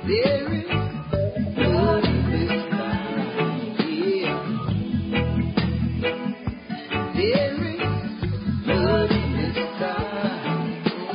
There is blood in this time, yeah. There is blood in this time.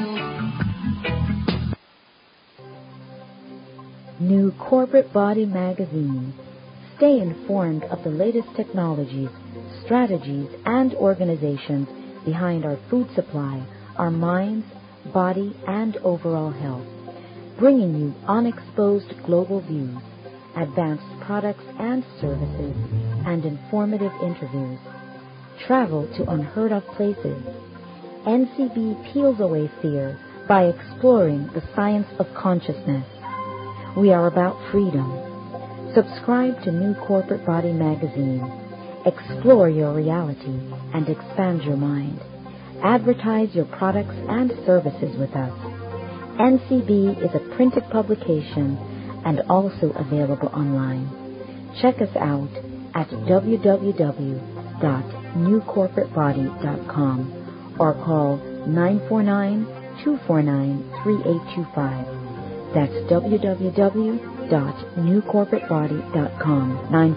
New Corporate Body Magazine. Stay informed of the latest technologies, strategies, and organizations behind our food supply, our minds, body, and overall health. Bringing you unexposed global views, advanced products and services, and informative interviews. Travel to unheard of places. NCB peels away fear by exploring the science of consciousness. We are about freedom. Subscribe to New Corporate Body Magazine. Explore your reality and expand your mind. Advertise your products and services with us. NCB is a printed publication and also available online. Check us out at www.newcorporatebody.com or call 949-249-3825. That's www.newcorporatebody.com,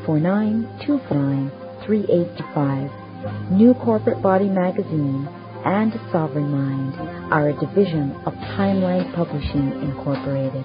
949-249-3825. New Corporate Body Magazine and Sovereign Mind are a division of Timeline Publishing Incorporated.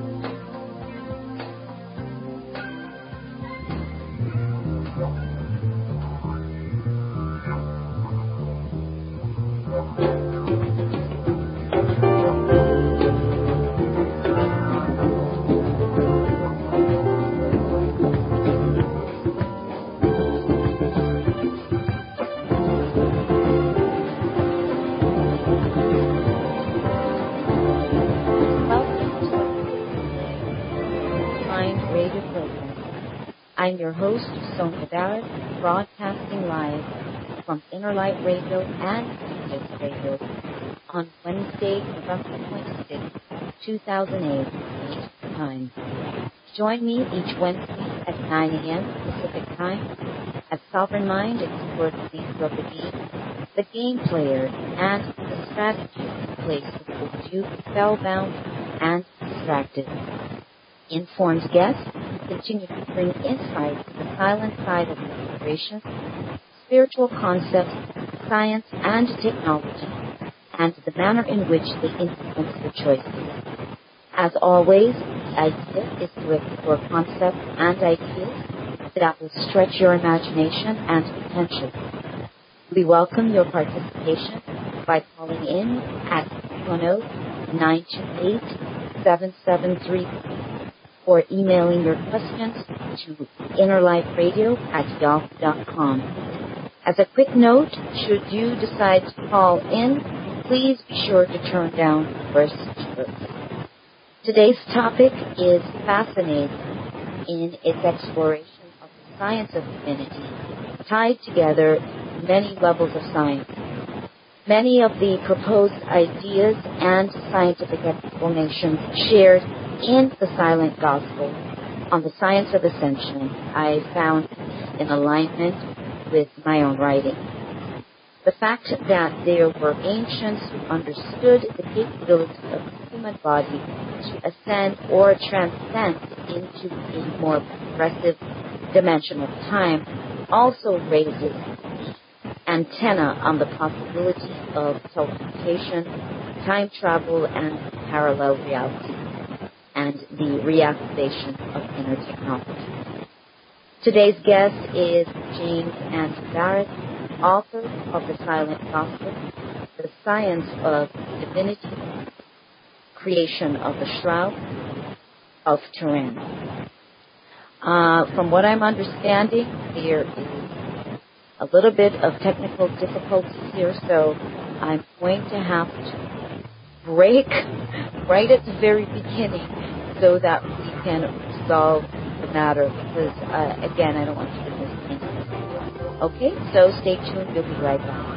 I'm your host, Sonia Barrett, broadcasting live from Inner Light Radio and Phoenix Radio on Wednesday, November 26, 2008, Eastern Time. Join me each Wednesday at 9 a.m. Pacific Time as Sovereign Mind explores the nature of the game player, and the strategy in place to hold you spellbound and distracted. Informed guests continue to bring insight to the silent side of inspiration, spiritual concepts, science, and technology, and the manner in which they influence your choices. As always, the idea is to explore concepts and ideas that will stretch your imagination and potential. We welcome your participation by calling in at 210-928-7733 or emailing your questions to innerlightradio@yahoo.com. As a quick note, should you decide to call in, please be sure to turn down first switch. Today's topic is fascinating in its exploration of the science of divinity, tied together many levels of science. Many of the proposed ideas and scientific explanations shared in the Silent Gospel on the science of ascension I found in alignment with my own writing. The fact that there were ancients who understood the capability of the human body to ascend or transcend into a more progressive dimension of time also raises the antenna on the possibility of teleportation, time travel, and parallel reality, and the reactivation of inner technology. Today's guest is James Anson Barrett, author of The Silent Gospel, The Science of Divinity, Creation of the Shroud of Turin. From what I'm understanding, there is a little bit of technical difficulties here, so I'm going to have to break right at the very beginning so that we can resolve the matter, because, again, I don't want you to miss anything. Okay, so stay tuned. We'll be right back.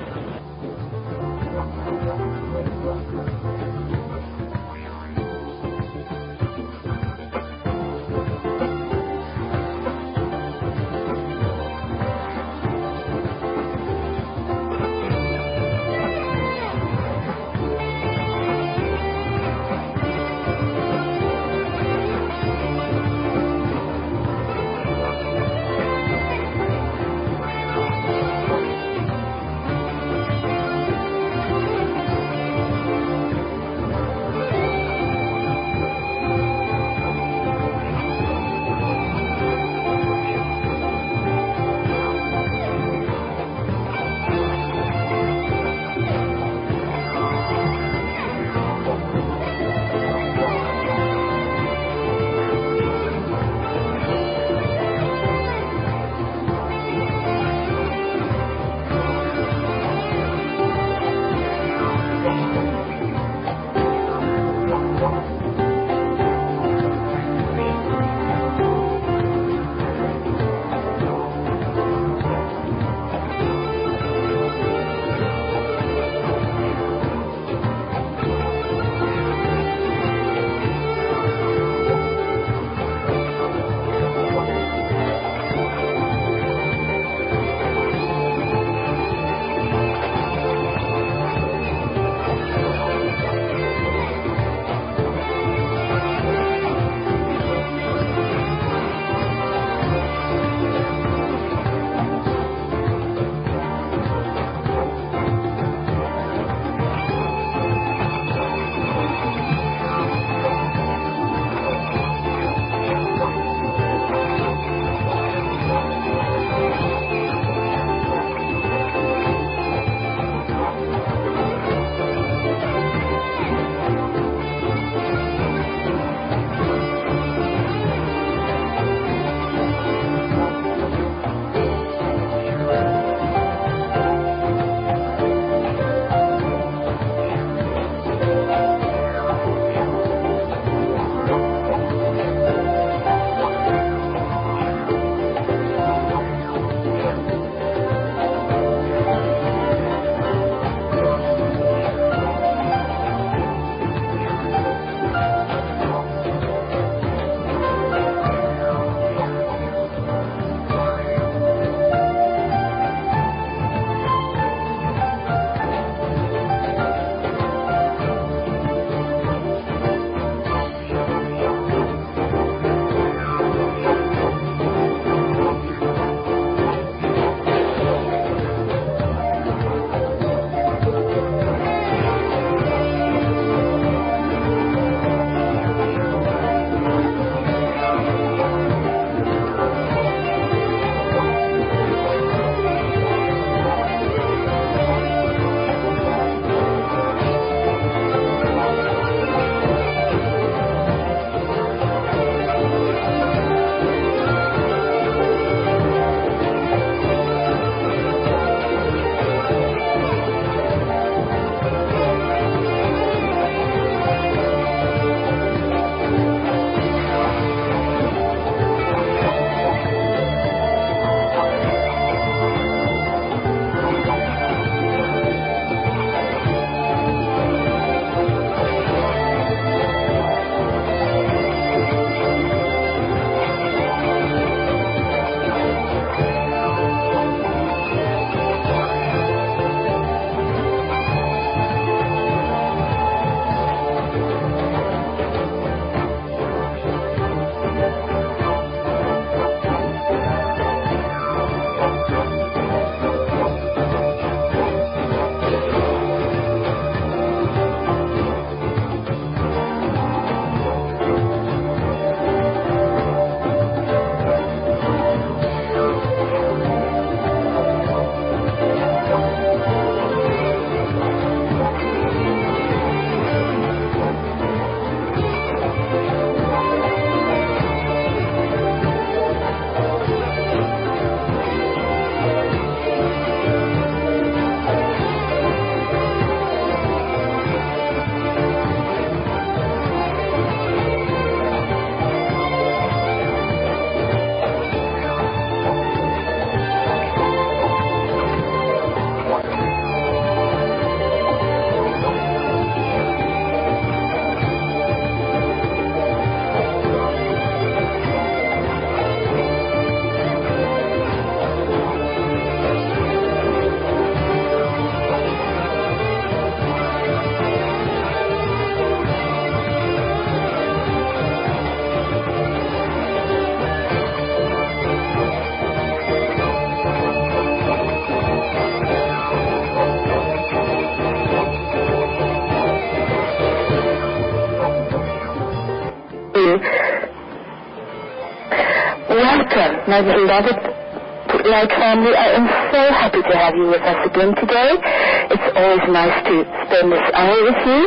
welcome, my beloved Light family. I am so happy to have you with us again today. It's always nice to spend this hour with you.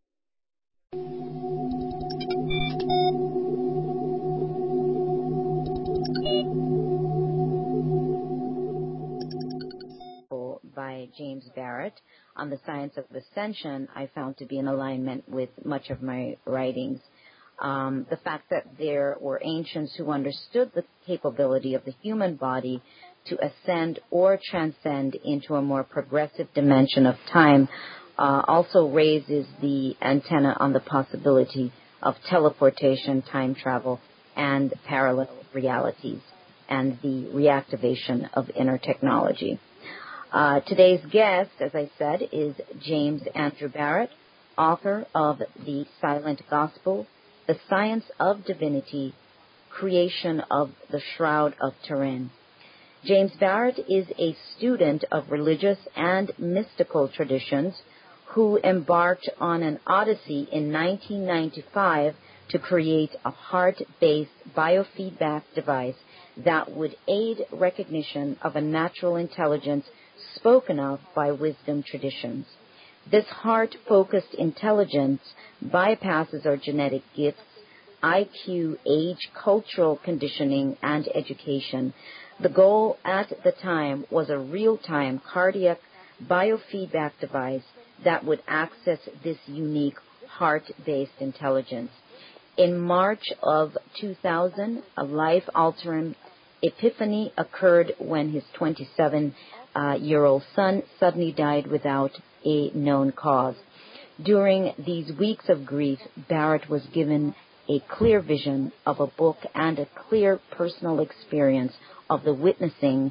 By James Barrett on the science of ascension, I found to be in alignment with much of my writings. The fact that there were ancients who understood the capability of the human body to ascend or transcend into a more progressive dimension of time also raises the antenna on the possibility of teleportation, time travel, and parallel realities, and the reactivation of inner technology. Today's guest, as I said, is James Andrew Barrett, author of The Silent Gospel, The Science of Divinity, Creation of the Shroud of Turin. James Barrett is a student of religious and mystical traditions who embarked on an odyssey in 1995 to create a heart-based biofeedback device that would aid recognition of a natural intelligence spoken of by wisdom traditions. This heart-focused intelligence bypasses our genetic gifts, IQ, age, cultural conditioning, and education. The goal at the time was a real-time cardiac biofeedback device that would access this unique heart-based intelligence. In March of 2000, a life-altering epiphany occurred when his 27-year-old son suddenly died without a known cause. During these weeks of grief, Barrett was given a clear vision of a book and a clear personal experience of the witnessing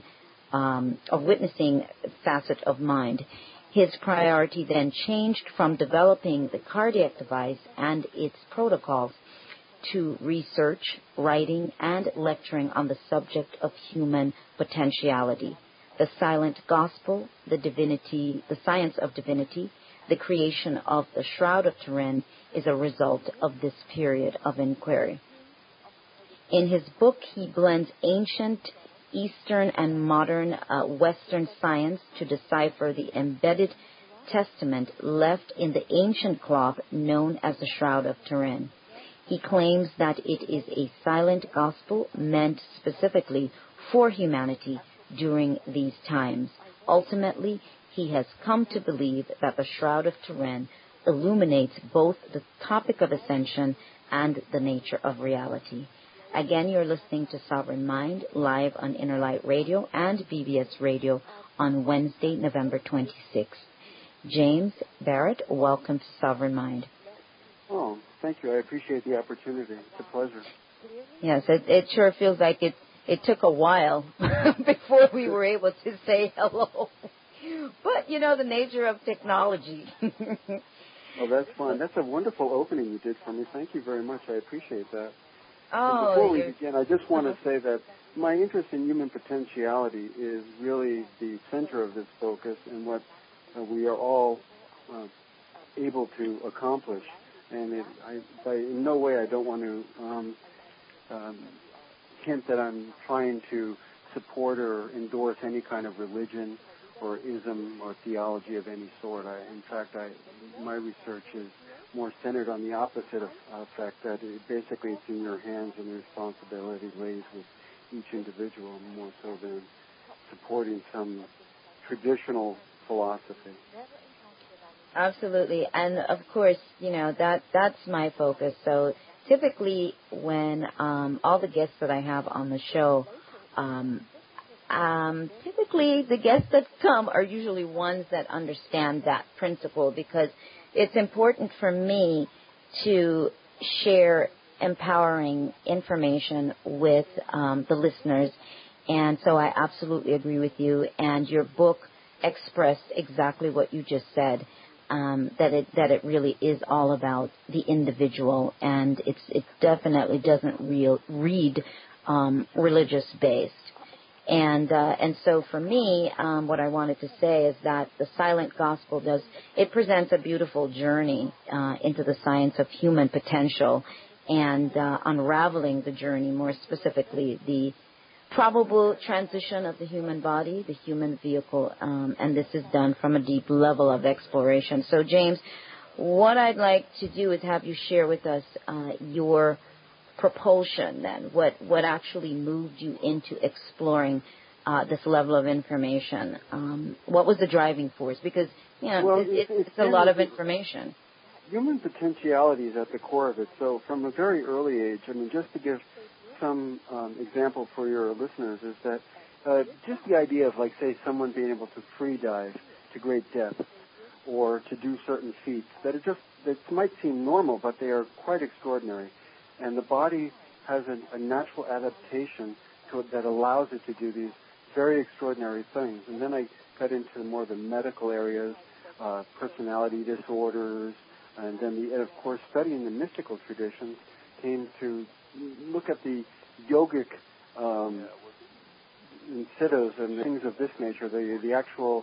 facet of mind. His priority then changed from developing the cardiac device and its protocols to research, writing, and lecturing on the subject of human potentiality. The Silent Gospel, the Science of Divinity, the Creation of the Shroud of Turin is a result of this period of inquiry. In his book, he blends ancient Eastern and modern Western science to decipher the embedded testament left in the ancient cloth known as the Shroud of Turin. He claims that it is a silent gospel meant specifically for humanity during these times. Ultimately, he has come to believe that the Shroud of Turin illuminates both the topic of ascension and the nature of reality. Again, you're listening to Sovereign Mind live on Inner Light Radio and BBS Radio on Wednesday, November 26th. James Barrett, welcome to Sovereign Mind. Oh, thank you. I appreciate the opportunity. It's a pleasure. Yes, it sure feels like it took a while before we were able to say hello. But, the nature of technology. Oh, that's fun. That's a wonderful opening you did for me. Thank you very much. I appreciate that. Oh, and before we begin, I just want to say that my interest in human potentiality is really the center of this focus and what we are all able to accomplish. And in no way I don't want to hint that I'm trying to support or endorse any kind of religion or ism or theology of any sort. In fact, my research is more centered on the opposite effect, that basically it's in your hands and the responsibility lays with each individual more so than supporting some traditional philosophy. Absolutely. And, of course, that's my focus. So typically when all the guests that I have on the show, typically the guests that come are usually ones that understand that principle, because it's important for me to share empowering information with the listeners. And so I absolutely agree with you. And your book expressed exactly what you just said. That it really is all about the individual, and it definitely doesn't read religious based. And so for me, what I wanted to say is that the Silent Gospel presents a beautiful journey into the science of human potential and unraveling the journey, more specifically probable transition of the human body, the human vehicle, and this is done from a deep level of exploration. So, James, what I'd like to do is have you share with us your propulsion then, what actually moved you into exploring this level of information. What was the driving force? Because, it's a lot of information. Human potentiality is at the core of it. So from a very early age, just to give some example for your listeners, is that just the idea of, like, say, someone being able to free dive to great depths or to do certain feats that might seem normal, but they are quite extraordinary. And the body has a natural adaptation to it that allows it to do these very extraordinary things. And then I got into more of the medical areas, personality disorders, and then, of course, studying the mystical traditions came to look at the yogic siddhas and things of this nature, the actual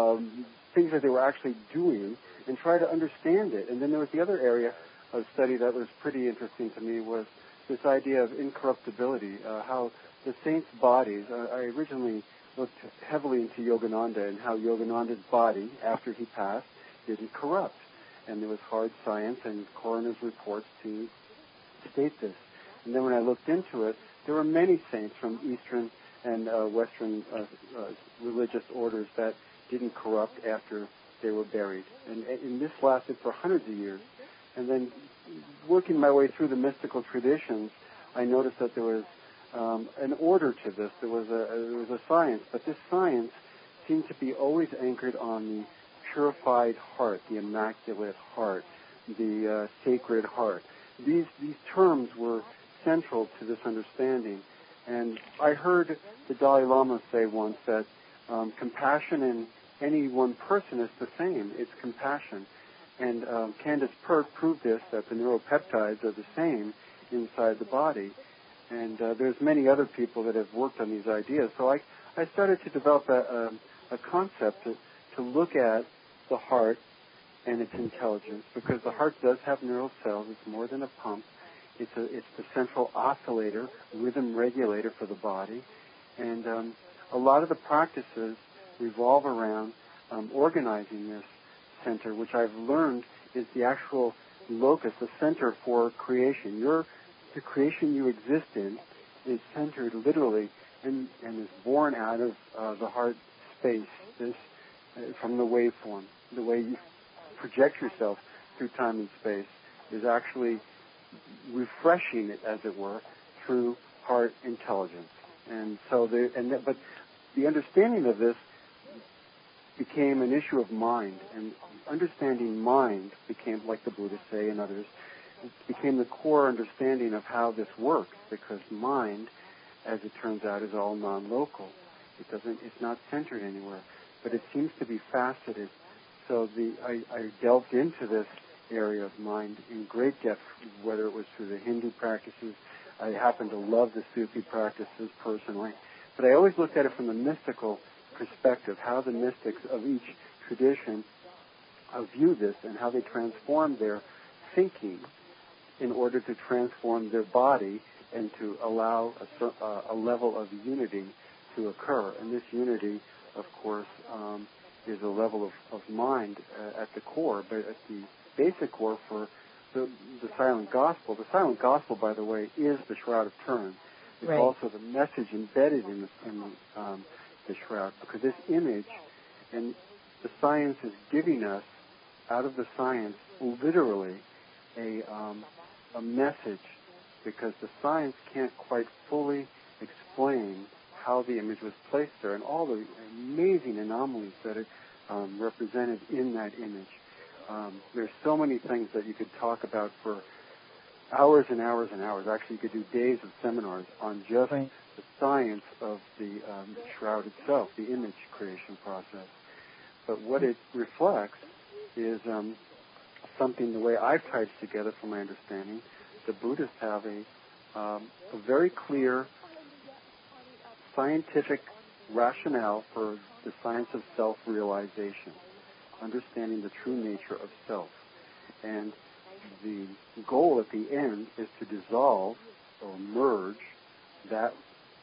things that they were actually doing, and try to understand it. And then there was the other area of study that was pretty interesting to me was this idea of incorruptibility, how the saints' bodies, I originally looked heavily into Yogananda and how Yogananda's body, after he passed, didn't corrupt. And there was hard science and coroner's reports to state this. And then when I looked into it, there were many saints from Eastern and Western religious orders that didn't corrupt after they were buried. And this lasted for hundreds of years. And then working my way through the mystical traditions, I noticed that there was an order to this. There was a science, but this science seemed to be always anchored on the purified heart, the immaculate heart, the sacred heart. These terms were central to this understanding. And I heard the Dalai Lama say once that compassion in any one person is the same. It's compassion. And Candace Pert proved this, that the neuropeptides are the same inside the body. And there's many other people that have worked on these ideas. So I started to develop a concept to look at the heart and its intelligence, because the heart does have neural cells. It's more than a pump. It's the central oscillator, rhythm regulator for the body. And a lot of the practices revolve around organizing this center, which I've learned is the actual locus, the center for creation. The creation you exist in is centered literally and is born out of the heart space, from the waveform. The way you project yourself through time and space is actually refreshing it, as it were, through heart intelligence. And so, but the understanding of this became an issue of mind, and understanding mind became, like the Buddhists say and others, it became the core understanding of how this works, because mind, as it turns out, is all non-local. It's not centered anywhere, but it seems to be faceted. So I delved into this area of mind in great depth, whether it was through the Hindu practices. I happen to love the Sufi practices personally, but I always looked at it from the mystical perspective, how the mystics of each tradition view this and how they transform their thinking in order to transform their body and to allow a level of unity to occur. And this unity, of course, is a level of mind at the core, but at the basic core for the silent gospel. The silent gospel, by the way, is the Shroud of Turin. It's right. also the message embedded in the shroud, because this image, and the science is giving us, out of the science, literally a message, because the science can't quite fully explain how the image was placed there and all the amazing anomalies that it represented in that image. There's so many things that you could talk about for hours and hours and hours. Actually, you could do days of seminars on just right. the science of the shroud itself, the image creation process. But what it reflects is something, the way I've tied it together from my understanding, the Buddhists have a very clear scientific rationale for the science of self-realization, understanding the true nature of self. And the goal at the end is to dissolve or merge that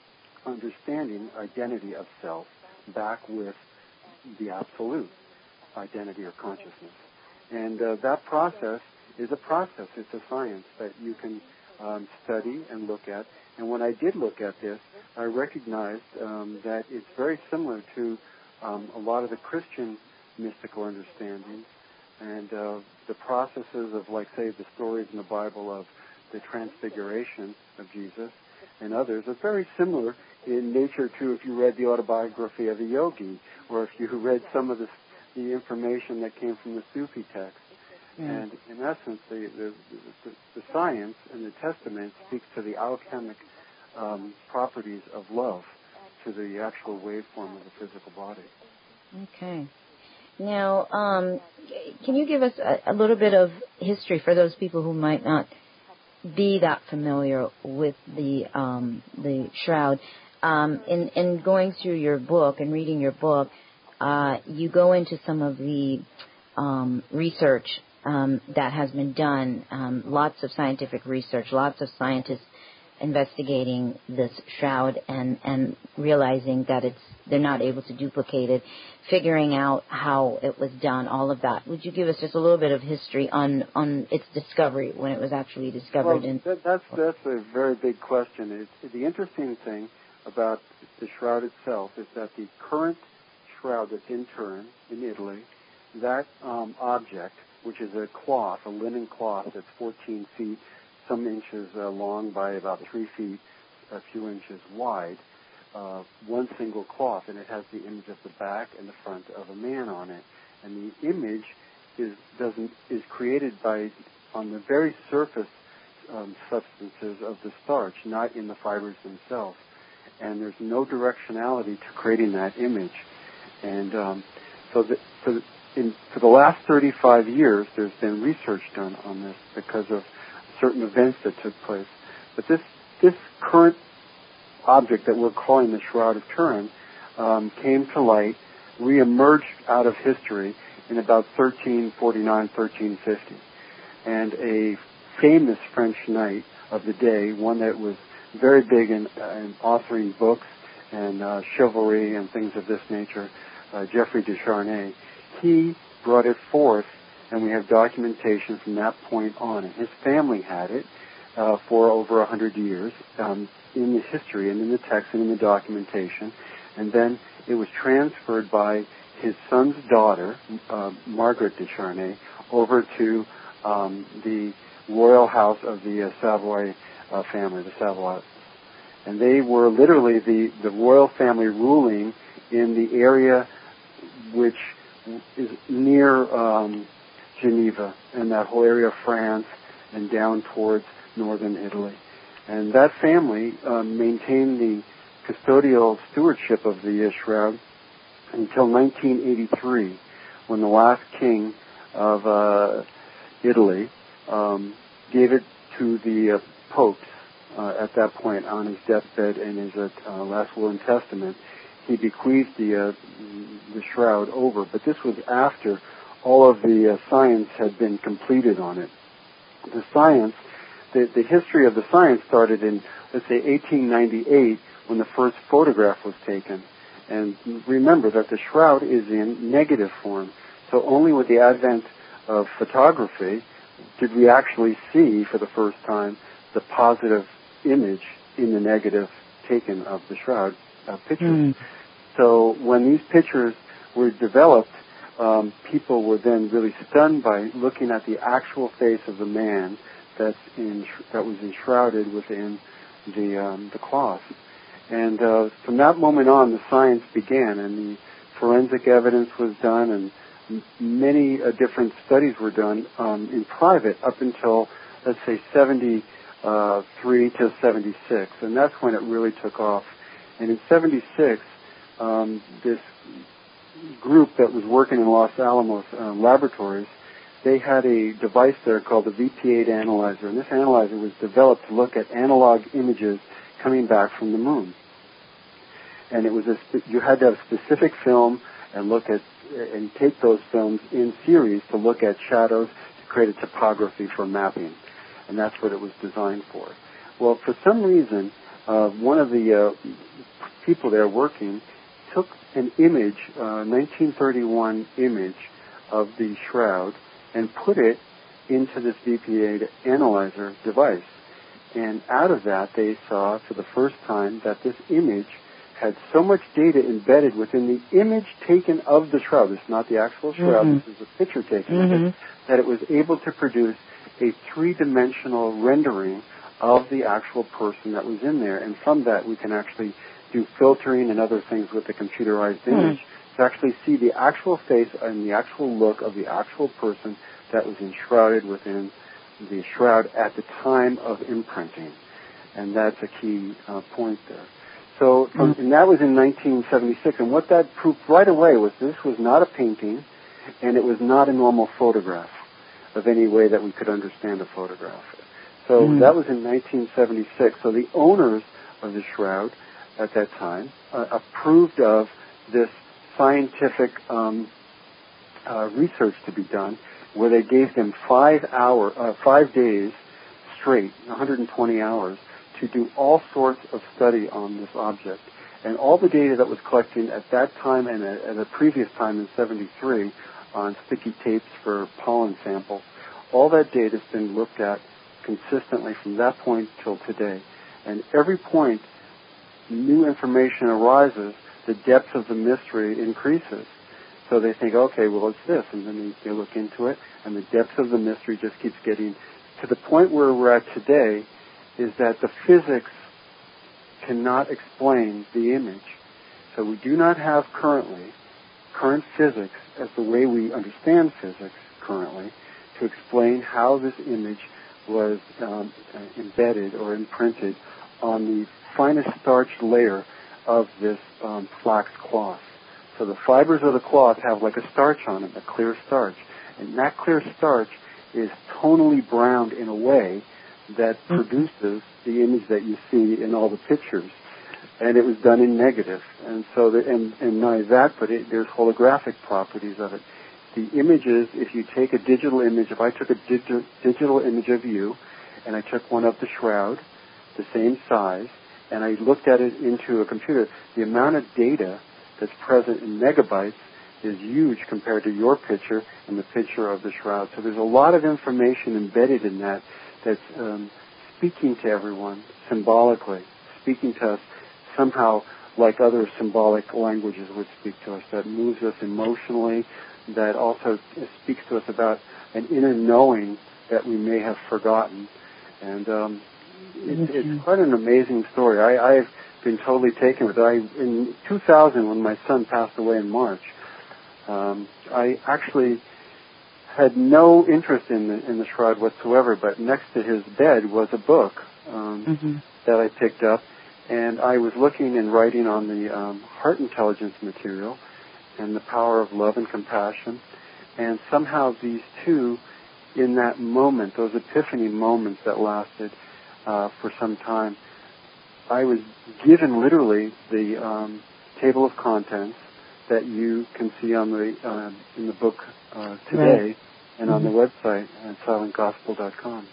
understanding identity of self back with the absolute identity or consciousness. And that process is a process. It's a science that you can study and look at. And when I did look at this, I recognized that it's very similar to a lot of the Christian mystical understandings and the processes of, like, say, the stories in the Bible of the transfiguration of Jesus and others are very similar in nature to if you read the autobiography of a yogi or if you read some of the information that came from the Sufi text. And in essence, the science and the testament speaks to the alchemic properties of love, to the actual waveform of the physical body. Okay. Now, can you give us a little bit of history for those people who might not be that familiar with the shroud? In going through your book and reading your book, you go into some of the research that has been done, lots of scientific research, lots of scientists investigating this shroud and realizing that they're not able to duplicate it, figuring out how it was done, all of that. Would you give us just a little bit of history on its discovery, when it was actually discovered? Well, that's a very big question. The interesting thing about the shroud itself is that the current shroud that's in Turin, in Italy, that object, which is a cloth, a linen cloth that's 14 feet, some inches long by about 3 feet, a few inches wide, one single cloth, and it has the image of the back and the front of a man on it. And the image is created on the very surface substances of the starch, not in the fibers themselves. And there's no directionality to creating that image. And for the last 35 years, there's been research done on this because of certain events that took place. But this current object that we're calling the Shroud of Turin came to light, reemerged out of history in about 1349, 1350. And a famous French knight of the day, one that was very big in authoring books and chivalry and things of this nature, Geoffroy de Charnay, he brought it forth, and we have documentation from that point on. And his family had it for over 100 years in the history and in the text and in the documentation. And then it was transferred by his son's daughter, Margaret de Charnay, over to the royal house of the Savoy family, the Savoys. And they were literally the royal family ruling in the area which is near Geneva and that whole area of France and down towards northern Italy. And that family maintained the custodial stewardship of the shroud until 1983, when the last king of Italy gave it to the popes at that point on his deathbed and his last will and testament. He bequeathed the shroud over, but this was after all of the science had been completed on it. The science, the history of the science started in, let's say, 1898, when the first photograph was taken. And remember that the shroud is in negative form, so only with the advent of photography did we actually see for the first time the positive image in the negative taken of the shroud pictures. So when these pictures were developed, people were then really stunned by looking at the actual face of the man that was enshrouded within the cloth. And from that moment on, the science began, and the forensic evidence was done, and many different studies were done in private up until, let's say, 73 to 76, and that's when it really took off. And in 76, this group that was working in Los Alamos laboratories, they had a device there called the VP8 analyzer, and this analyzer was developed to look at analog images coming back from the moon. And it was you had to have specific film and look at and take those films in series to look at shadows to create a topography for mapping, and that's what it was designed for. Well, for some reason, one of the people there working took an image, 1931 image of the shroud, and put it into this VPA analyzer device. And out of that, they saw for the first time that this image had so much data embedded within the image taken of the shroud. This is not the actual shroud. Mm-hmm. This is a picture taken of it, that it was able to produce a three-dimensional rendering of the actual person that was in there. And from that, we can actually do filtering and other things with the computerized image to actually see the actual face and the actual look of the actual person that was enshrouded within the shroud at the time of imprinting. And that's a key point there. So, and that was in 1976. And what that proved right away was this was not a painting, and it was not a normal photograph of any way that we could understand a photograph. So that was in 1976. So the owners of the shroud at that time approved of this scientific research to be done, where they gave them 5 days straight, 120 hours, to do all sorts of study on this object. And all the data that was collected at that time and at a previous time in 73 on sticky tapes for pollen samples, all that data has been looked at consistently from that point till today. And every point new information arises, the depth of the mystery increases. So they think, okay, well, it's this. And then they look into it, and the depth of the mystery just keeps getting to the point where we're at today, is that the physics cannot explain the image. So we do not have current physics as the way we understand physics currently to explain how this image was embedded or imprinted on the finest starch layer of this flax cloth. So the fibers of the cloth have like a starch on it, a clear starch. And that clear starch is tonally browned in a way that produces the image that you see in all the pictures. And it was done in negative. And so, and not only that, but there's holographic properties of it. The images, if you take a digital image, if I took a digital image of you, and I took one of the shroud, the same size, and I looked at it into a computer, the amount of data that's present in megabytes is huge compared to your picture and the picture of the shroud. So there's a lot of information embedded in that that's speaking to everyone symbolically, speaking to us somehow like other symbolic languages would speak to us, that moves us emotionally, that also speaks to us about an inner knowing that we may have forgotten. And it's quite an amazing story. I've been totally taken with it. In 2000, when my son passed away in March, I actually had no interest in the shroud whatsoever, but next to his bed was a book that I picked up, and I was looking and writing on the heart intelligence material and the power of love and compassion, and somehow these two, in that moment, those epiphany moments that lasted for some time, I was given literally the table of contents that you can see on the in the book today, and on the website at silentgospel.com.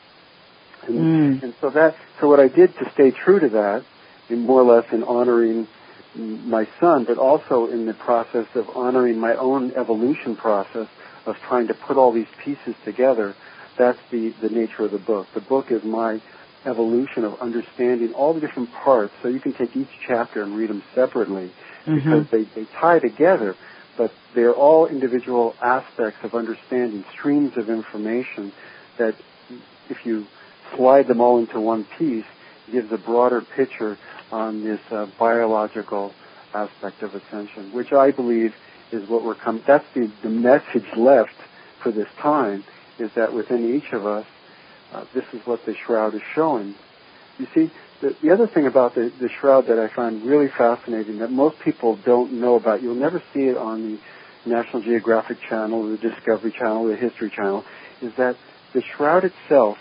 And so what I did to stay true to that, in more or less in honoring my son, but also in the process of honoring my own evolution process of trying to put all these pieces together, that's the nature of the book. The book is my evolution of understanding all the different parts, so you can take each chapter and read them separately, because they tie together, but they're all individual aspects of understanding, streams of information that, if you slide them all into one piece, gives a broader picture on this biological aspect of ascension, which I believe is what we're coming. That's the message left for this time, is that within each of us, this is what the shroud is showing. You see, the other thing about the shroud that I find really fascinating that most people don't know about, you'll never see it on the National Geographic Channel, the Discovery Channel, the History Channel, is that the shroud itself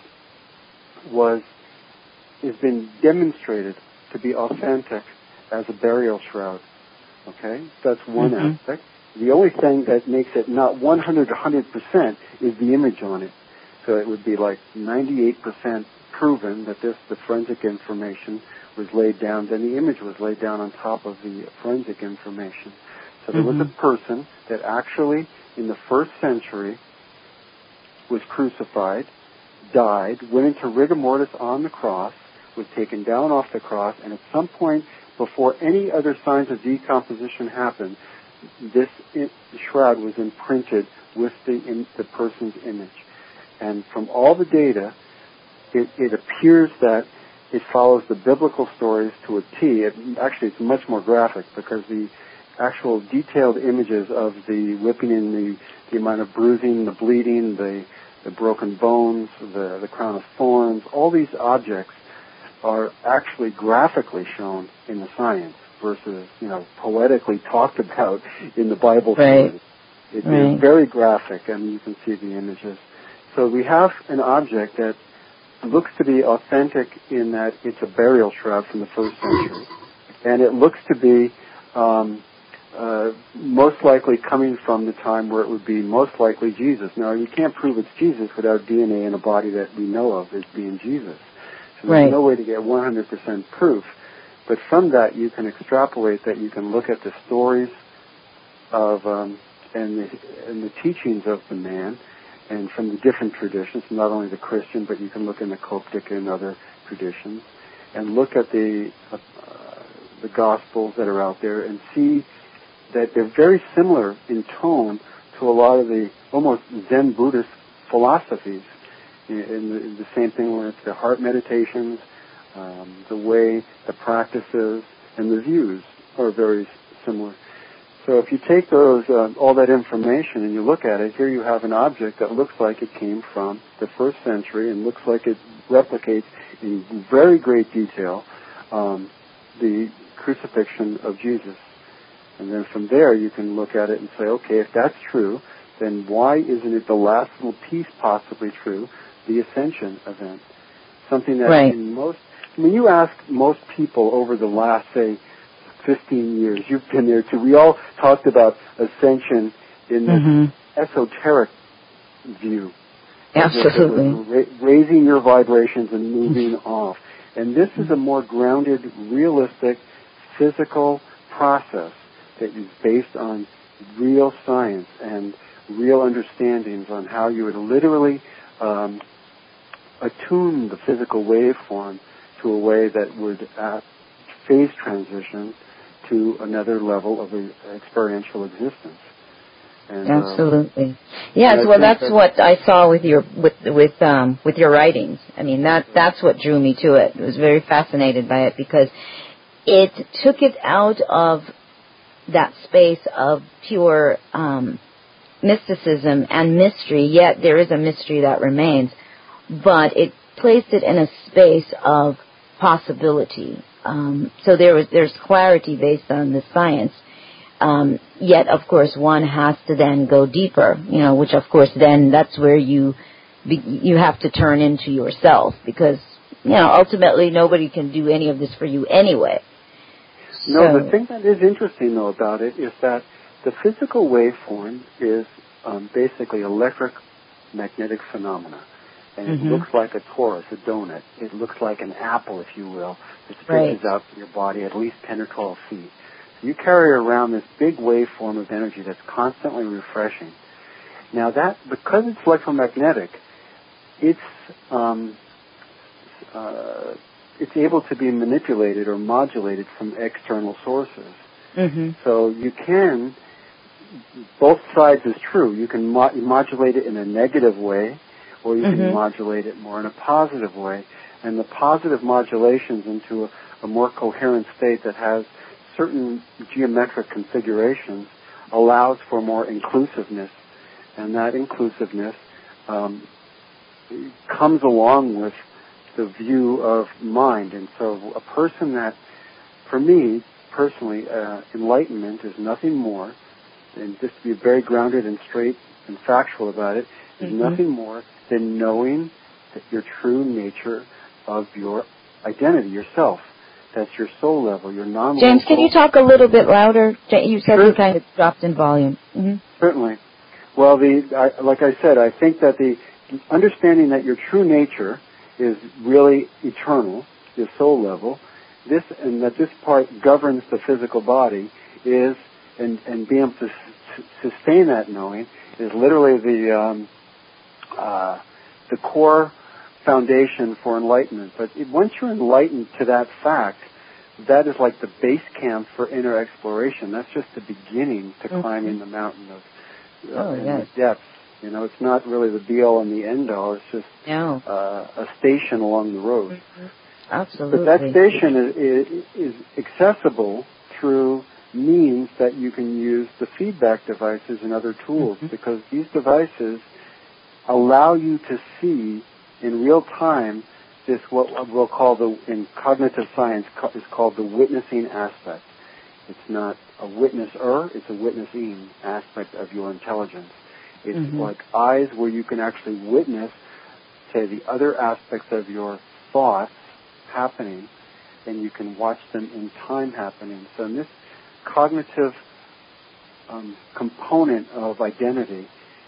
has been demonstrated to be authentic as a burial shroud. Okay? That's one aspect. The only thing that makes it not 100% is the image on it. So it would be like 98% proven that the forensic information was laid down, then the image was laid down on top of the forensic information. So there was a person that actually, in the 1st century, was crucified, died, went into rigor mortis on the cross, was taken down off the cross, and at some point before any other signs of decomposition happened, this shroud was imprinted with the person's image. And from all the data, it appears that it follows the biblical stories to a T. Actually, it's much more graphic because the actual detailed images of the whipping and the amount of bruising, the bleeding, the broken bones, the crown of thorns, all these objects are actually graphically shown in the science versus, poetically talked about in the Bible stories. It is very graphic, and you can see the images. So we have an object that looks to be authentic in that it's a burial shroud from the 1st century, and it looks to be most likely coming from the time where it would be most likely Jesus. Now, you can't prove it's Jesus without DNA in a body that we know of as being Jesus. So there's no way to get 100% proof. But from that, you can extrapolate that. You can look at the stories of and the teachings of the man, and from the different traditions, not only the Christian, but you can look in the Coptic and other traditions, and look at the Gospels that are out there and see that they're very similar in tone to a lot of the almost Zen Buddhist philosophies. In the same thing where it's the heart meditations, the way, the practices, and the views are very similar. So if you take those, all that information and you look at it, here you have an object that looks like it came from the 1st century and looks like it replicates in very great detail the crucifixion of Jesus. And then from there you can look at it and say, okay, if that's true, then why isn't it the last little piece possibly true, the ascension event? Something that when you ask most people over the last, say, 15 years, you've been there too, we all talked about ascension in this esoteric view. Absolutely. Raising your vibrations and moving off. And this is a more grounded, realistic, physical process that is based on real science and real understandings on how you would literally attune the physical waveform to a way that would phase transition to another level of experiential existence. And, absolutely. Yes, well, that's what I saw with your writings. I mean, that's what drew me to it. I was very fascinated by it because it took it out of that space of pure mysticism and mystery, yet there is a mystery that remains, but it placed it in a space of possibility. So there's clarity based on the science. Yet, of course, one has to then go deeper, which, of course, then that's where you have to turn into yourself because, ultimately nobody can do any of this for you anyway. No, the thing that is interesting, though, about it is that the physical waveform is basically electromagnetic phenomena. And it looks like a torus, a donut. It looks like an apple, if you will, that stretches out from your body at least 10 or 12 feet. So you carry around this big waveform of energy that's constantly refreshing. Now that, because it's electromagnetic, it's able to be manipulated or modulated from external sources. So you can, both sides is true. You can modulate it in a negative way, or you can modulate it more in a positive way. And the positive modulations into a more coherent state that has certain geometric configurations allows for more inclusiveness. And that inclusiveness comes along with the view of mind. And so a person that, for me, personally, enlightenment is nothing more, and just to be very grounded and straight and factual about it, is nothing more than knowing that your true nature of your identity, yourself. That's your soul level, your non-local. James, can you talk a little bit louder? You said you kind of dropped in volume. Certainly. Well, like I said, I think that the understanding that your true nature is really eternal, your soul level, and that this part governs the physical body is, and being able to sustain that knowing is literally the core foundation for enlightenment. But once you're enlightened to that fact, that is like the base camp for inner exploration. That's just the beginning to climbing the mountain of the depths. You know, it's not really the be-all and the end-all. It's just a station along the road. Mm-hmm. Absolutely. But that station is accessible through means that you can use the feedback devices and other tools, because these devices allow you to see in real time this, what we'll call in cognitive science is called the witnessing aspect. It's not a witnesser, it's a witnessing aspect of your intelligence. It's like eyes where you can actually witness, say, the other aspects of your thoughts happening, and you can watch them in time happening. So in this cognitive component of identity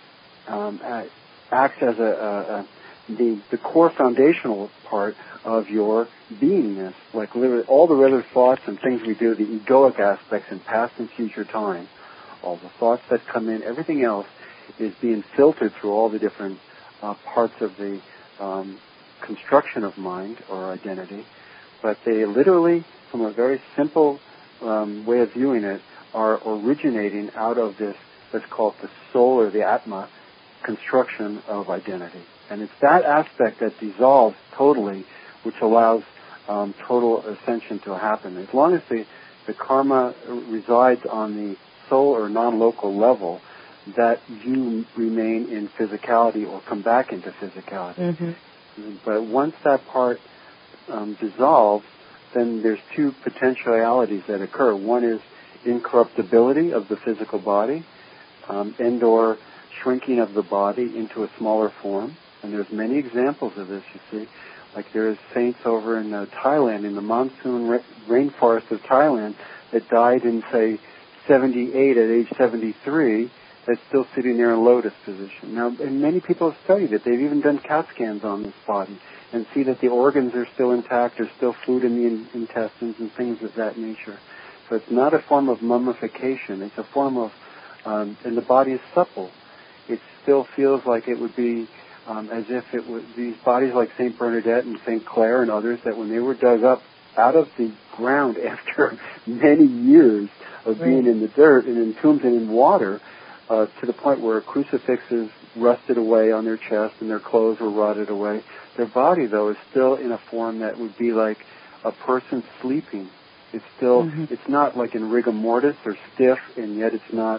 acts as the core foundational part of your beingness. Like literally all the other thoughts and things we do, the egoic aspects in past and future time, all the thoughts that come in, everything else is being filtered through all the different parts of the construction of mind or identity. But they literally, from a very simple way of viewing it, are originating out of this, that's called the soul or the Atma construction of identity. And it's that aspect that dissolves totally, which allows total ascension to happen. As long as the karma resides on the soul or non-local level, that you remain in physicality or come back into physicality. But once that part dissolves, then there's two potentialities that occur. One is incorruptibility of the physical body, and/or shrinking of the body into a smaller form. And there's many examples of this, you see. Like there's saints over in Thailand, in the monsoon rainforest of Thailand, that died in, say, 78 at age 73, that's still sitting there in lotus position. Now, and many people have studied it. They've even done CAT scans on this body and see that the organs are still intact. There's still food in the intestines and things of that nature. So it's not a form of mummification. It's a form of, and the body is supple. It still feels like it would be as if it was these bodies like St. Bernadette and St. Clair and others, that when they were dug up out of the ground after many years of being in the dirt and in tombs and in water, to the point where crucifixes rusted away on their chest and their clothes were rotted away. Their body, though, is still in a form that would be like a person sleeping. It's still, it's not like in rigor mortis or stiff, and yet it's not,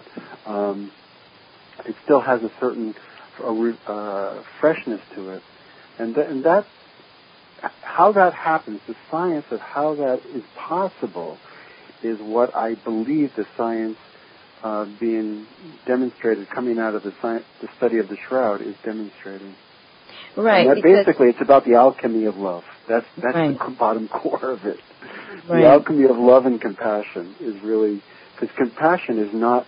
it still has a certain freshness to it. And that, how that happens, the science of how that is possible is what I believe the science being demonstrated, coming out of the study of the Shroud, is demonstrating. Right. And that basically, it's about the alchemy of love. That's the bottom core of it. Right. The alchemy of love and compassion is really, because compassion is not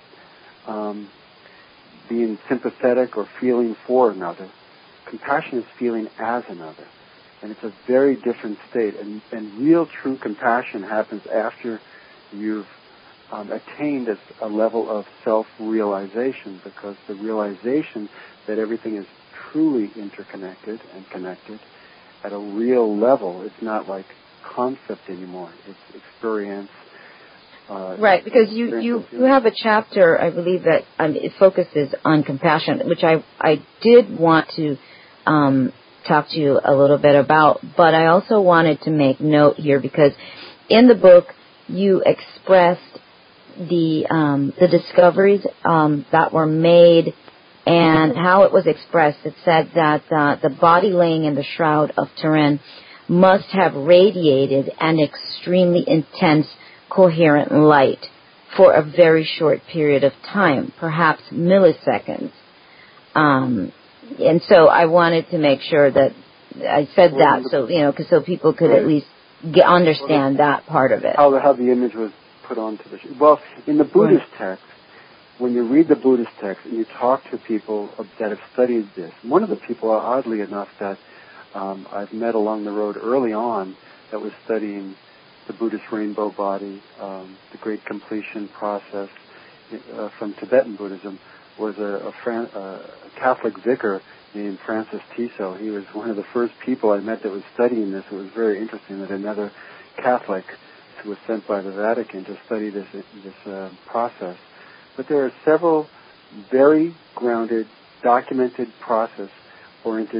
being sympathetic or feeling for another. Compassion is feeling as another. And it's a very different state. And real true compassion happens after you've attained a level of self-realization, because the realization that everything is truly interconnected and connected at a real level, it's not like concept anymore, it's experience. Right, because you have a chapter, I believe, that it focuses on compassion, which I did want to talk to you a little bit about, but I also wanted to make note here, because in the book you expressed the discoveries that were made and how it was expressed. It said that the body laying in the Shroud of Turin must have radiated an extremely intense, coherent light for a very short period of time, perhaps milliseconds. And so I wanted to make sure that I said that, so so people could at least understand that part of it. How the image was put onto the. Well, in the Buddhist text, when you read the Buddhist text and you talk to people that have studied this, one of the people, oddly enough, that I've met along the road early on that was studying the Buddhist rainbow body, the Great Completion process from Tibetan Buddhism, was a Catholic vicar named Francis Tiso. He was one of the first people I met that was studying this. It was very interesting that another Catholic who was sent by the Vatican to study this process. But there are several very grounded, documented, process-oriented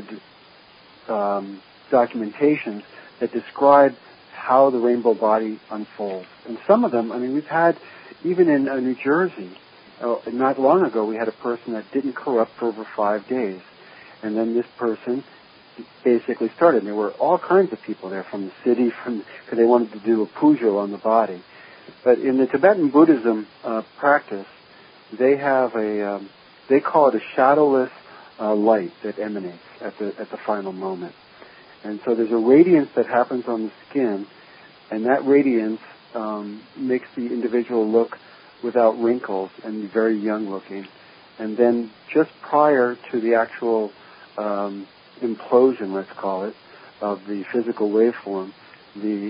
documentations that describe how the rainbow body unfolds. And some of them, I mean, we've had, even in New Jersey, not long ago, we had a person that didn't corrupt for over 5 days. And then this person basically started. And there were all kinds of people there from the city, because they wanted to do a pujo on the body. But in the Tibetan Buddhism practice, they have they call it a shadowless light that emanates at the final moment. And so there's a radiance that happens on the skin, and that radiance makes the individual look without wrinkles and be very young looking. And then just prior to the actual implosion, let's call it, of the physical waveform, the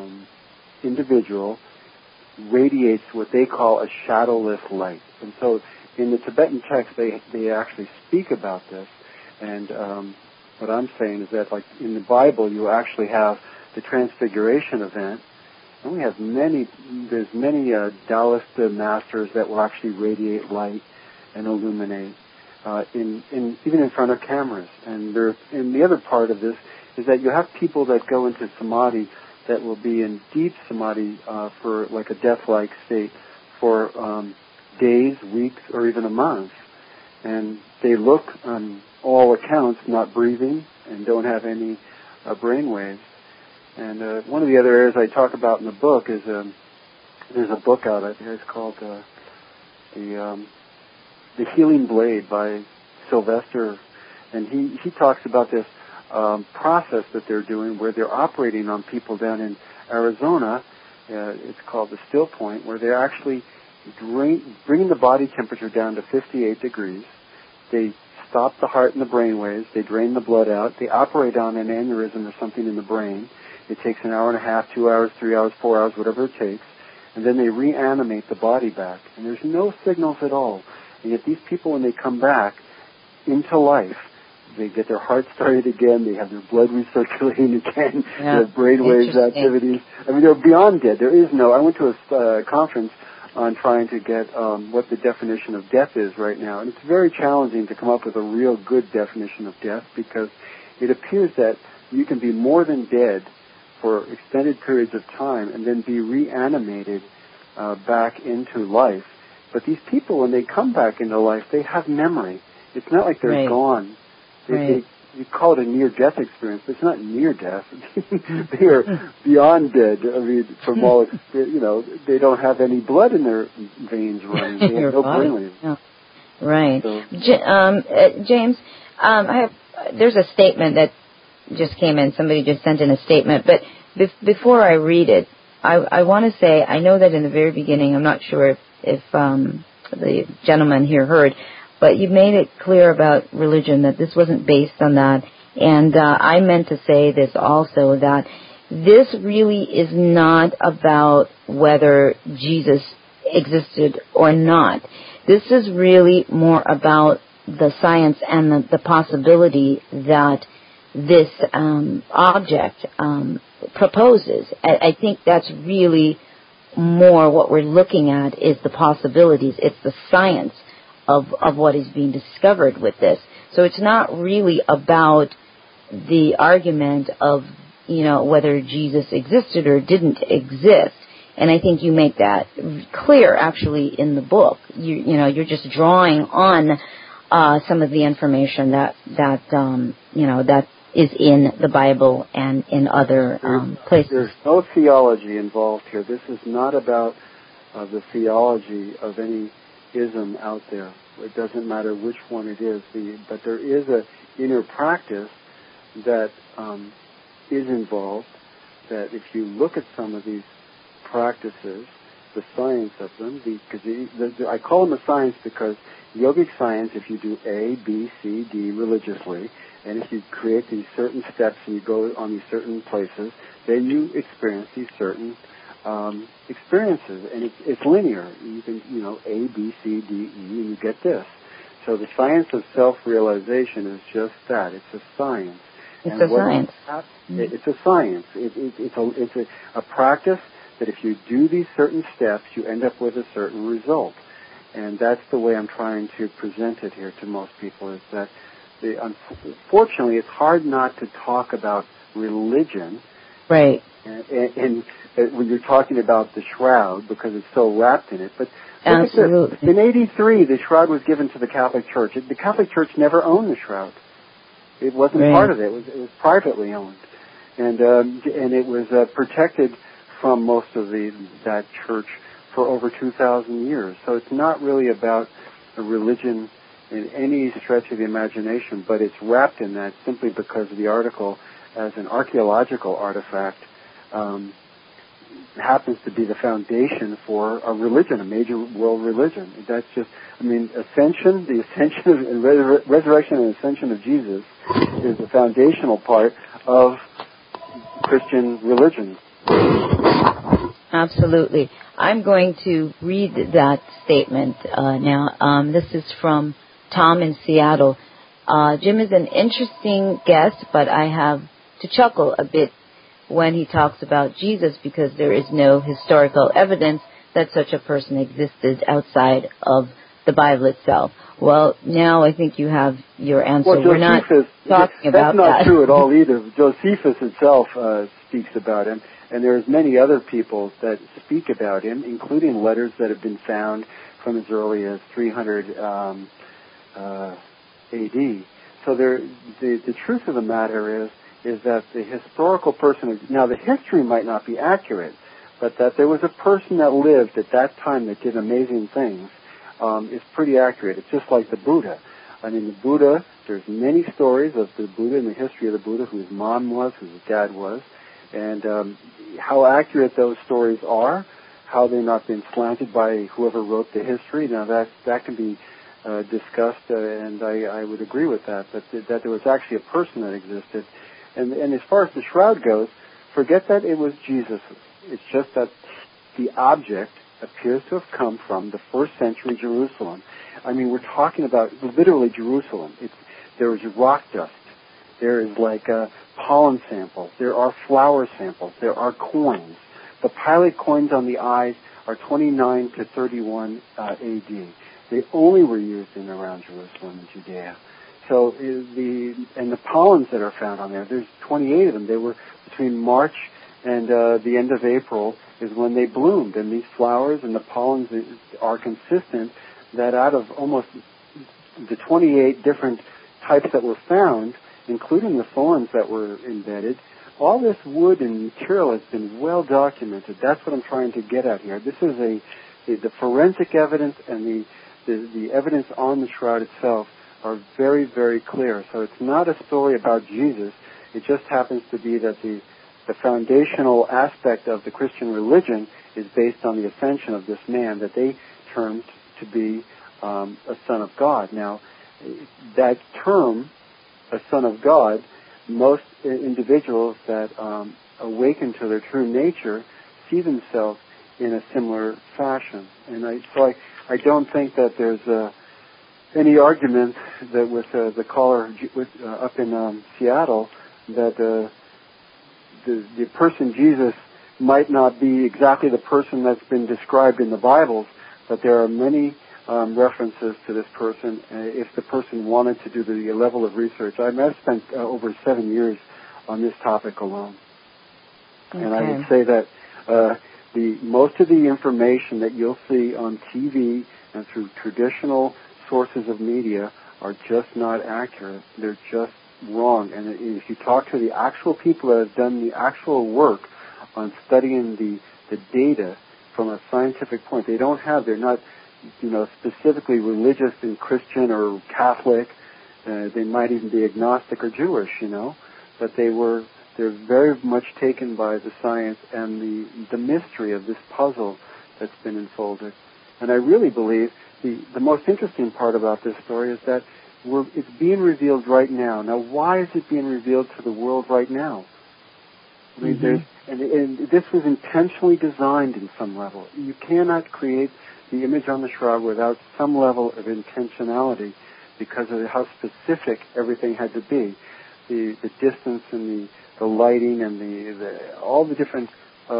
individual radiates what they call a shadowless light. And so in the Tibetan text, they actually speak about this. And what I'm saying is that, like in the Bible, you actually have the Transfiguration event, and we have there's many Taoist masters that will actually radiate light and illuminate even in front of cameras. And the other part of this is that you have people that go into samadhi that will be in deep samadhi for like a death-like state for days, weeks, or even a month. And they look, on all accounts, not breathing and don't have any brain waves. And one of the other areas I talk about in the book is there's a book out there. It's called The Healing Blade by Sylvester, and he talks about this process that they're doing where they're operating on people down in Arizona. It's called the Still Point, where they're actually bringing the body temperature down to 58 degrees. They stop the heart and the brain waves. They drain the blood out. They operate on an aneurysm or something in the brain. It takes an hour and a half, 2 hours, 3 hours, 4 hours, whatever it takes. And then they reanimate the body back. And there's no signals at all. And yet these people, when they come back into life, they get their heart started again. They have their blood recirculating again. They have brainwaves activities. I mean, they're beyond dead. There is no... I went to a conference on trying to get what the definition of death is right now. And it's very challenging to come up with a real good definition of death, because it appears that you can be more than dead for extended periods of time and then be reanimated back into life. But these people, when they come back into life, they have memory. It's not like they're gone. You call it a near-death experience, but it's not near-death. They are beyond dead. I mean, from all, they don't have any blood in their veins running. They have no brainwaves. No. Right. So, James, there's a statement that just came in. Somebody just sent in a statement. But before I read it, I want to say, I know that in the very beginning, I'm not sure if the gentleman here heard, but you made it clear about religion, that this wasn't based on that. And I meant to say this also, that this really is not about whether Jesus existed or not. This is really more about the science and the possibility that this object proposes. I think that's really more what we're looking at, is the possibilities. It's the science of what is being discovered with this. So it's not really about the argument of, whether Jesus existed or didn't exist. And I think you make that clear, actually, in the book. You're just drawing on some of the information that is in the Bible and in other places. There's no theology involved here. This is not about the theology of any ism out there. It doesn't matter which one it is, but there is an inner practice that is involved, that if you look at some of these practices, the science of them. I call them a science because yogic science, if you do A, B, C, D religiously, and if you create these certain steps and you go on these certain places, then you experience these certain experiences, and it's linear. You can, A, B, C, D, E, and you get this. So the science of self-realization is just that. It's a science. It's a science. It's a science. It's a practice that if you do these certain steps, you end up with a certain result. And that's the way I'm trying to present it here to most people, is that unfortunately it's hard not to talk about religion. Right. And when you're talking about the shroud, because it's so wrapped in it. But absolutely. In 1983, the shroud was given to the Catholic Church. The Catholic Church never owned the shroud. It wasn't part of it. It was privately owned, and it was protected from most of that church for over 2,000 years. So it's not really about a religion in any stretch of the imagination, but it's wrapped in that simply because the article, as an archaeological artifact, happens to be the foundation for a religion, a major world religion. That's just, ascension, the ascension and resurrection and ascension of Jesus is the foundational part of Christian religion. Absolutely. I'm going to read that statement now. This is from Tom in Seattle. Jim is an interesting guest, but I have to chuckle a bit when he talks about Jesus because there is no historical evidence that such a person existed outside of the Bible itself. Well, now I think you have your answer. Well, we're not talking about that. That's not true at all either. Josephus itself speaks about him, and there's many other people that speak about him, including letters that have been found from as early as 300 A.D. So the truth of the matter is that the historical person, now the history might not be accurate, but that there was a person that lived at that time that did amazing things is pretty accurate. It's just like the Buddha. The Buddha, there's many stories of the Buddha and the history of the Buddha, who his mom was, who his dad was, and how accurate those stories are, how they're not been slanted by whoever wrote the history. Now that can be discussed, and I would agree with that there was actually a person that existed. And as far as the shroud goes, forget that it was Jesus. It's just that the object appears to have come from the first century Jerusalem. We're talking about literally Jerusalem. There is rock dust. There is pollen samples. There are flower samples. There are coins. The pilot coins on the eyes are 29 to 31 A.D. They only were used in around Jerusalem and Judea. So the pollens that are found on there's 28 of them. They were between March and the end of April is when they bloomed. And these flowers and the pollens are consistent that out of almost the 28 different types that were found, including the thorns that were embedded, all this wood and material has been well documented. That's what I'm trying to get at here. This is the forensic evidence and the evidence on the shroud itself are very, very clear. So it's not a story about Jesus. It just happens to be that the foundational aspect of the Christian religion is based on the ascension of this man that they termed to be a son of God. Now, that term, a son of God, most individuals that awaken to their true nature see themselves in a similar fashion. And I don't think that there's any argument that with the caller up in Seattle that the person Jesus might not be exactly the person that's been described in the Bibles, but there are many references to this person if the person wanted to do the level of research. I've spent over 7 years on this topic alone. Okay. And I would say that most of the information that you'll see on TV and through traditional sources of media are just not accurate. They're just wrong. And if you talk to the actual people that have done the actual work on studying the data from a scientific point, they're not, specifically religious and Christian or Catholic. They might even be agnostic or Jewish, but they're very much taken by the science and the mystery of this puzzle that's been unfolded. And I really believe the most interesting part about this story is that it's being revealed right now. Now, why is it being revealed to the world right now? I mean, and this was intentionally designed in some level. You cannot create the image on the shroud without some level of intentionality because of how specific everything had to be. The distance and the lighting and all the different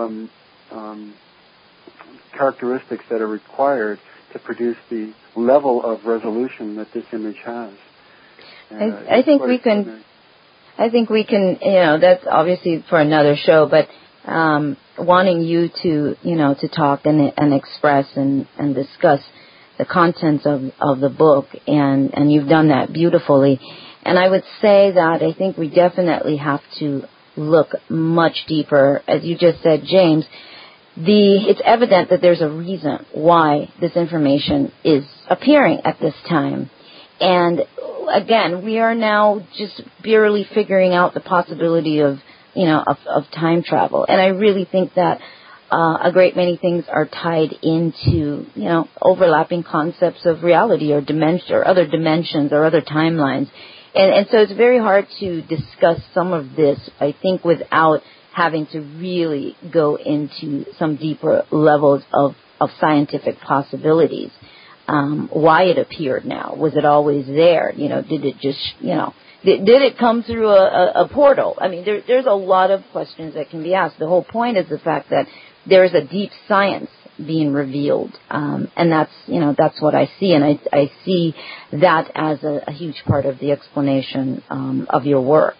characteristics that are required to produce the level of resolution that this image has. I think we can, that's obviously for another show, but wanting you to talk and express and discuss the contents of the book, and you've done that beautifully. And I would say that I think we definitely have to look much deeper. As you just said, James, it's evident that there's a reason why this information is appearing at this time. And again, we are now just barely figuring out the possibility of time travel. And I really think that a great many things are tied into, overlapping concepts of reality or dimension or other dimensions or other timelines. And so it's very hard to discuss some of this, I think, without having to really go into some deeper levels of scientific possibilities. Why it appeared now? Was it always there? Did it just, did it come through a portal? I mean, there's a lot of questions that can be asked. The whole point is the fact that there is a deep science being revealed, and that's what I see, and I see that as a huge part of the explanation of your work.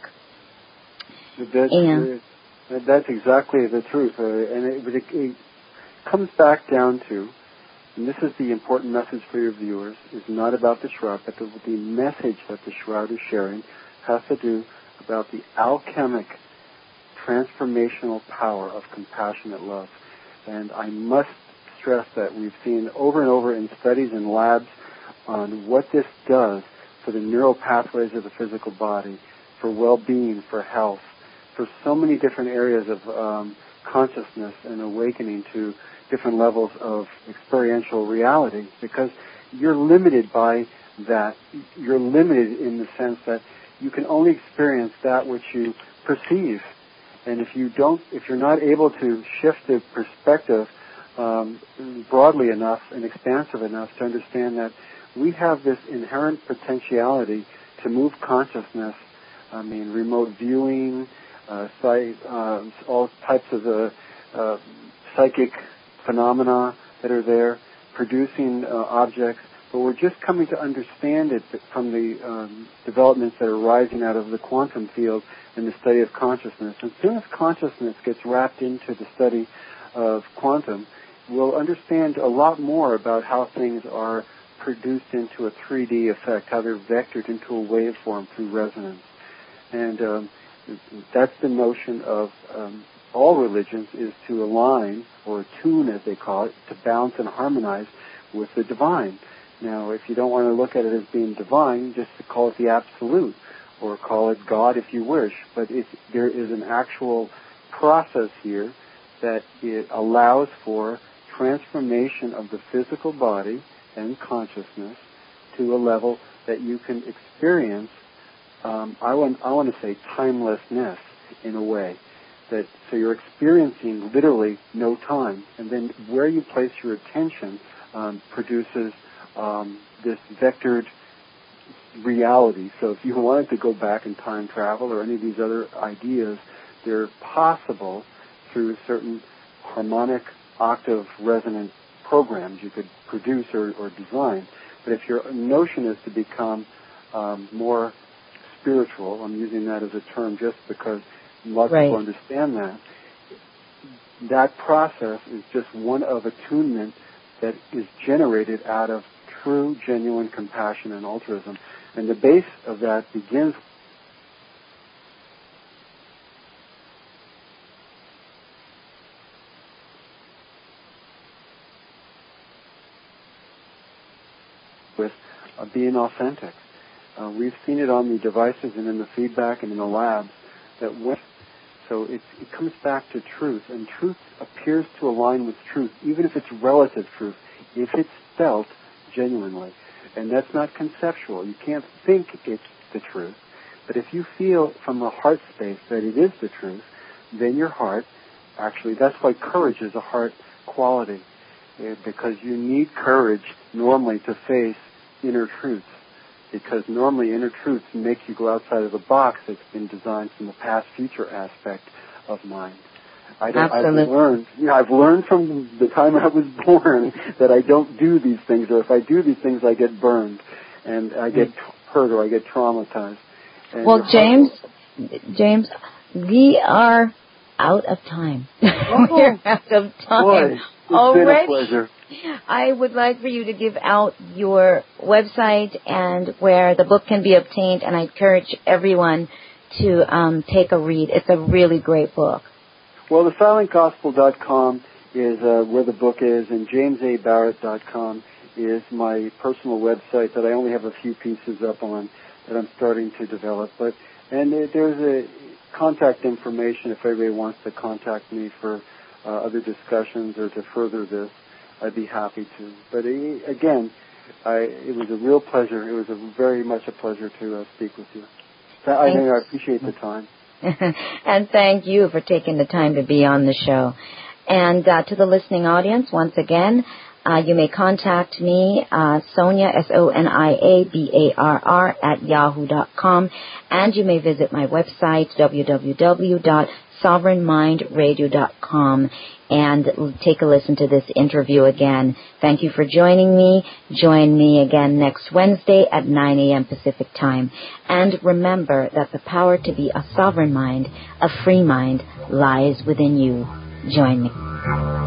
That's exactly the truth, and it comes back down to, and this is the important message for your viewers, is not about the shroud, but the message that the shroud is sharing has to do about the alchemic transformational power of compassionate love. And I must stress that we've seen over and over in studies in labs on what this does for the neural pathways of the physical body, for well-being, for health, for so many different areas of consciousness and awakening to different levels of experiential reality, because you're limited by that. You're limited in the sense that you can only experience that which you perceive. And if you're not able to shift the perspective broadly enough and expansive enough to understand that we have this inherent potentiality to move consciousness, I mean, remote viewing, all types of psychic phenomena that are there, producing objects, but we're just coming to understand it from the developments that are rising out of the quantum field and the study of consciousness. As soon as consciousness gets wrapped into the study of quantum, we'll understand a lot more about how things are produced into a 3D effect, how they're vectored into a waveform through resonance. And that's the notion of all religions, is to align, or attune as they call it, to balance and harmonize with the divine. Now, if you don't want to look at it as being divine, just to call it the absolute, or call it God if you wish. But there is an actual process here that it allows for transformation of the physical body and consciousness to a level that you can experience, I want to say timelessness in a way. So you're experiencing literally no time. And then where you place your attention produces this vectored reality. So if you wanted to go back in time travel or any of these other ideas, they're possible through certain harmonic octave resonant programs you could produce or design. But if your notion is to become more spiritual, I'm using that as a term just because a lot of people understand that process is just one of attunement that is generated out of true, genuine compassion and altruism. And the base of that begins with being authentic. We've seen it on the devices and in the feedback and in the labs that so it comes back to truth, and truth appears to align with truth, even if it's relative truth, if it's felt genuinely. And that's not conceptual. You can't think it's the truth. But if you feel from the heart space that it is the truth, then your heart, actually, that's why courage is a heart quality, because you need courage normally to face inner truths, because normally inner truths make you go outside of the box that's been designed from the past-future aspect of mind. Absolutely. I've learned from the time I was born that I don't do these things, or if I do these things, I get burned, and I get hurt, or I get traumatized. And well, James, we are out of time. We're out of time. Boy, it's been a pleasure. I would like for you to give out your website and where the book can be obtained, and I encourage everyone to take a read. It's a really great book. Well, thesilentgospel.com is where the book is, and jamesabarrett.com is my personal website that I only have a few pieces up on that I'm starting to develop. And there's a contact information if anybody wants to contact me for other discussions or to further this. I'd be happy to. But again, it was a real pleasure. It was very much a pleasure to speak with you. I appreciate the time. And thank you for taking the time to be on the show. And to the listening audience, once again, you may contact me, Sonia, SONIABARR, @yahoo.com, and you may visit my website, www.sovereignmindradio.com, and take a listen to this interview again. Thank you for joining me. Join me again next Wednesday at 9 a.m. Pacific Time. And remember that the power to be a sovereign mind, a free mind, lies within you. Join me.